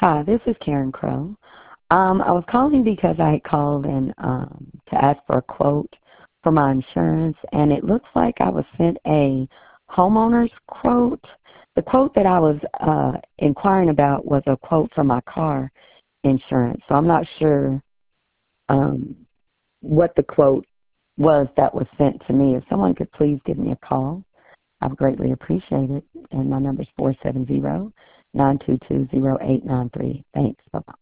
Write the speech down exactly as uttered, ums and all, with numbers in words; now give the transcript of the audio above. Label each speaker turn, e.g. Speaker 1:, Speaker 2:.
Speaker 1: Hi, this is Karen Crow. Um, I was calling because I had called and um, to ask for a quote for my insurance, and it looks like I was sent a homeowner's quote. The quote that I was uh, inquiring about was a quote for my car insurance, so I'm not sure um, what the quote was that was sent to me. If someone could please give me a call, I would greatly appreciate it. And my number is four seven zero, nine two two, zero eight nine three. Thanks. Bye-bye.